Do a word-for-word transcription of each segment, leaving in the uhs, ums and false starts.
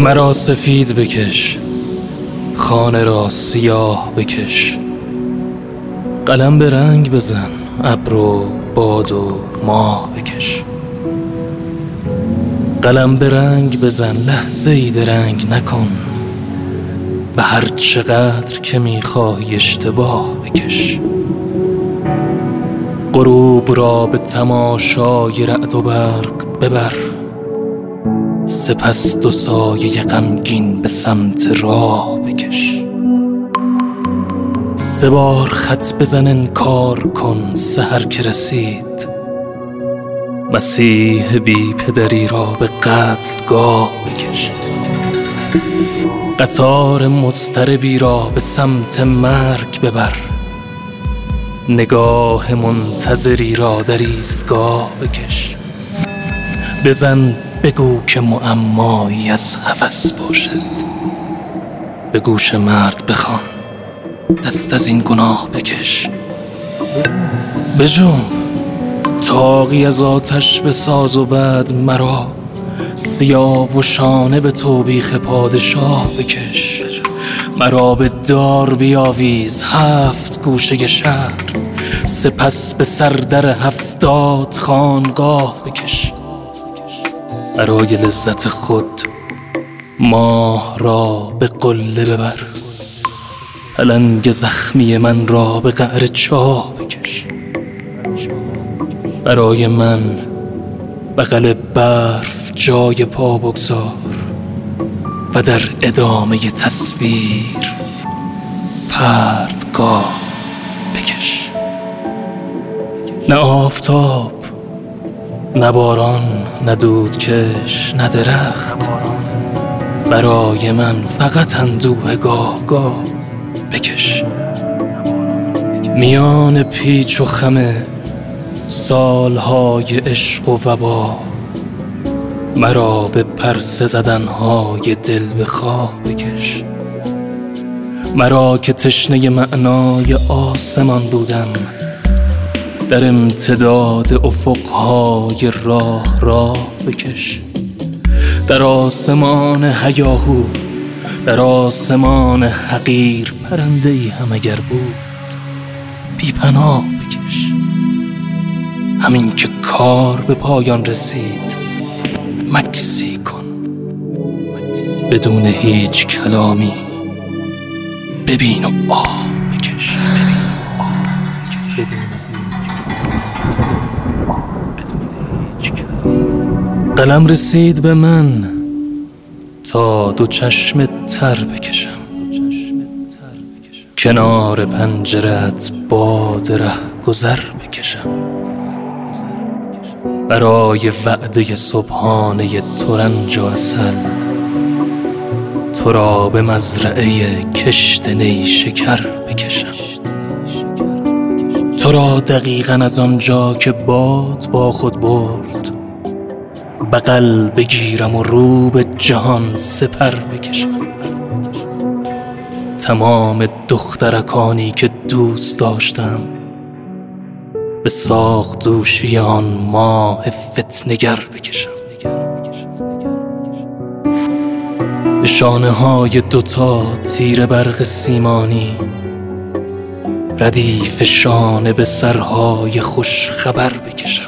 مرا سفید بکش، خانه را سیاه بکش، قلم به رنگ بزن، ابر و باد و ماه بکش. قلم به رنگ بزن، لحظه ای درنگ نکن، و هر چقدر که میخواهی اشتباه بکش. غروب را به تماشای رعد و برق ببر، سپس دو سایه غمگین به سمت راه بکش. سه بار خط بزن، انکار کن، سحر که رسید، مسیح بی پدری را به قتلگاه بکش. قطار مضطربی را به سمت مرگ ببر، نگاه منتظری را در ایستگاه بکش. بزن بگو که معمایی از هوس باشد، به گوش مرد بخوان دست از این گناه بکش. بجنب طاقی از آتش بساز و بعد مرا سیاه و شانه به توبیخ پادشاه بکش. مرا به دار بیاویز هفت گوشه شهر، سپس به سردر هفتاد خانقاه بکش. برای لذت خود ماه را به قله ببر، پلنگ زخمی من را به قعر چاه بکش. برای من بغل برف جای پا بگذار، و در ادامه تصویر پرتگاه بکش. نه آفتاب، نه باران، نه دودکش، نه درخت، برای من فقط اندوه گاه گاه بکش. میان پیچ و خم سالهای عشق و وبا، مرا به پرسه زدنهای دل به خواه بکش. مرا که تشنه معنای آسمان بودم، در امتداد افقهای راه راه بکش. در آسمان هیاهو، در آسمان حقیر، پرنده‌ای هم اگر بود بی پناه بکش. همین که کار به پایان رسید مکسی کن، بدون هیچ کلامی ببین و آه بکش. قلم رسید به من تا دو چشم تر بکشم، کنار پنجره‌ات باد ره گذر بکشم. برای وعده صبحانه ترنج و عسل، تو را به مزرعه کشت نیشکر بکشم. تو را دقیقاً از آنجا که باد با خود برد بغل بگیرم و رو به جهان سپر بکشم. تمام دخترکانی که دوست داشتم به ساق دوشی آن ماه فتنگر بکشم. به شانه های دوتا تیر برق سیمانی، ردیف شانه به سرهای خوش خبر بکشم.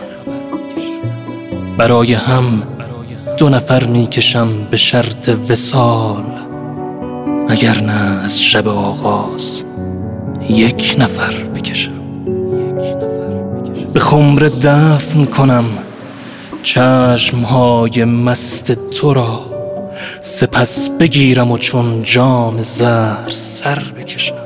برای هم دو نفر میکشم به شرط وصال، اگر نه از شب آغاز یک نفر بکشم. به خمر دفن کنم چشمهای مست تو را، سپس بگیرم و چون جام زهر سر بکشم.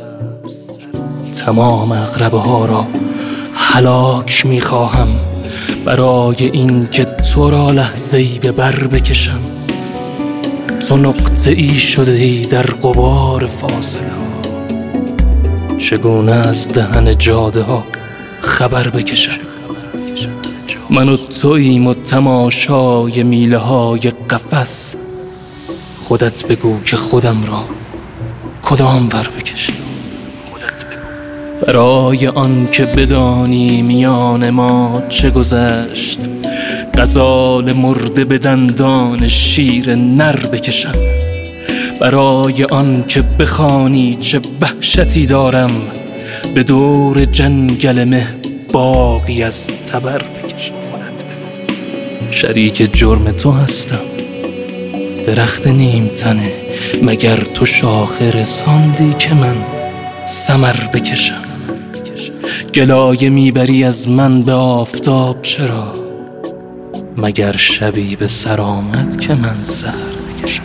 تمام عقربه ها را هلاک میخواهم، برای این که تو را لحظه‌ای به بر بکشم. تو نقطه ای شده ای در غبار فاصله ها، چگونه از دهن جاده ها خبر بکشم. من و توییم و تماشای میله های قفس، خودت بگو که خودم را کدام ور بکشم. برای آن که بدانی میان ما چه گذشت، غزال مرده به دندان شیر نر بکشم، برای آن که بخوانی چه وحشتی دارم، به دور جنگل مه باغی از تبر بکشم. شریک جرم تو هستم، درخت نیم تنه، مگر تو شاخه رساندی که من ثمر بکشم. گلایه میبری از من به آفتاب چرا، مگر شبی به سر آمد که من سحر بکشم.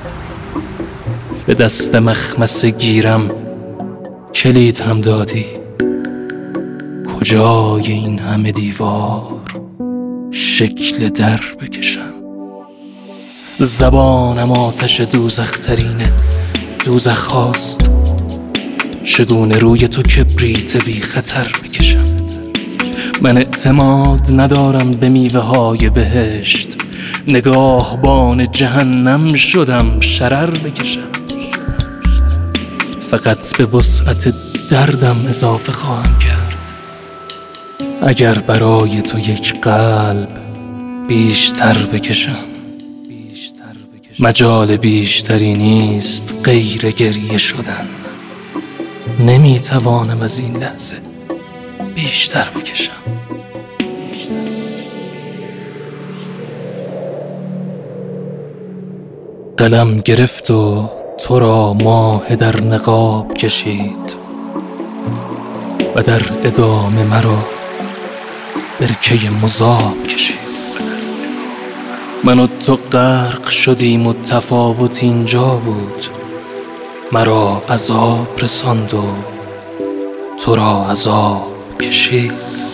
به دست مخمصه گیرم کلید هم دادی، کجای این همه دیوار شکل در بکشم. زبانم آتش دوزخ ترینه، دوزخ خواست چگونه روی تو کبریت بی خطر بکشم. من اعتماد ندارم به میوه های بهشت، نگاهبان جهنم شدم شرر بکشم. فقط به وسعت دردم اضافه خواهم کرد، اگر برای تو یک قلب بیشتر بکشم. مجال بیشتری نیست غیر گریه شدن، نمیتوانم از این لحظه بیشتر بکشم. قلم گرفت و تو را ماه در نقاب کشید و در ادامه مرا برکه مذاب کشید. من و تو غرق شدیم و تفاوت اینجا بود، مرا عذاب رساند و تو را عذاب کشید.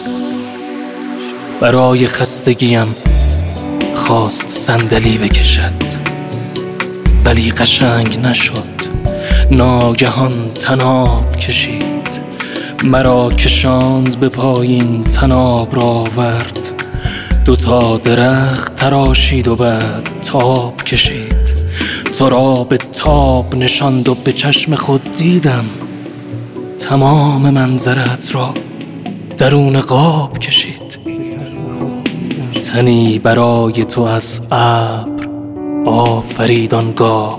برای خستگیم خواست صندلی بکشد، ولی قشنگ نشد، ناگهان طناب کشید. مرا کشاند به پایین، طناب را آورد، دوتا درخت تراشید و بعد تاب کشید. تو را به تاب نشاند و به چشم خود دیدم، تمام منظرت را درون قاب کشید. تنی برای تو از ابر آفرید آنگاه،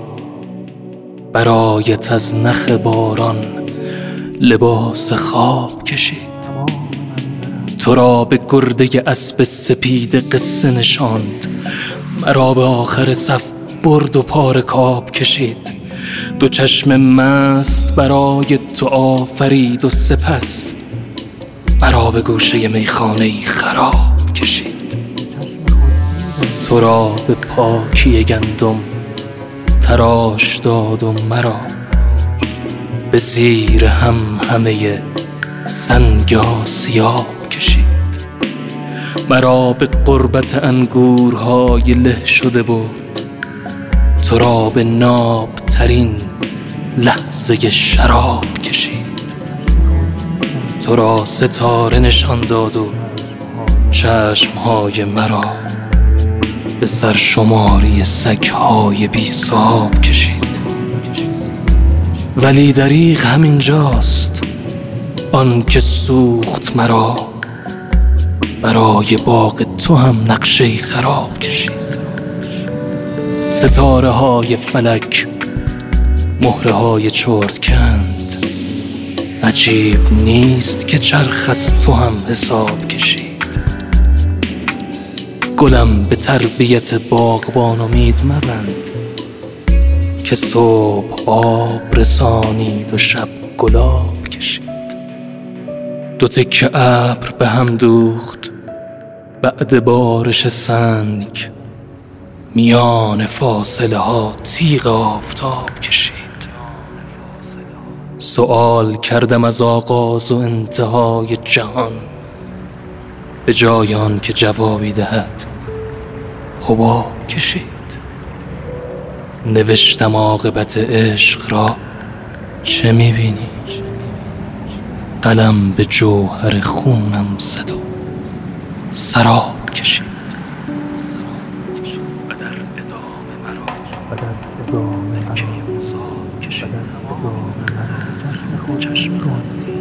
برایت از نخ باران لباس خواب کشید. تو را به گرده اسب سپید قصه نشاند، مرا به آخر صف برد و پاره کاب کشید. دو چشم مست برای تو آفرید و سپس مرا به گوشه میخانه‌ای خراب کشید. تو را به پاکی گندم تراش داد و مرا به زیر هم همه سنگ آسیاب کشید. مرا به قربت انگورهای له شده برد، تو را به ناب ترین لحظه شراب کشید. تو را ستاره نشان داد و چشمهای مرا به سرشماری سگهای بی صاحب کشید. ولی دریغ همینجاست، آن که سوخت مرا برای باغ تو هم نقشه خراب کشید. ستاره های فلک مهره های چرت کند، عجیب نیست که چرخ از تو هم حساب کشید. گلم به تربیت باغبان امید مبند، که صبح آب رسانید و شب گلاب کشید. دو تکه ابر به هم دوخت بعد بارش سنگ، میان فاصله ها تیغ آفتاب کشید. سؤال کردم از آغاز و انتهای جهان، به جای آن که جوابی دهد حباب کشید. نوشتم عاقبت عشق را چه میبینی؟ قلم به جوهر خونم زد و سراب کشید. و در ادامه مرا و در ادامه مرا چشم خود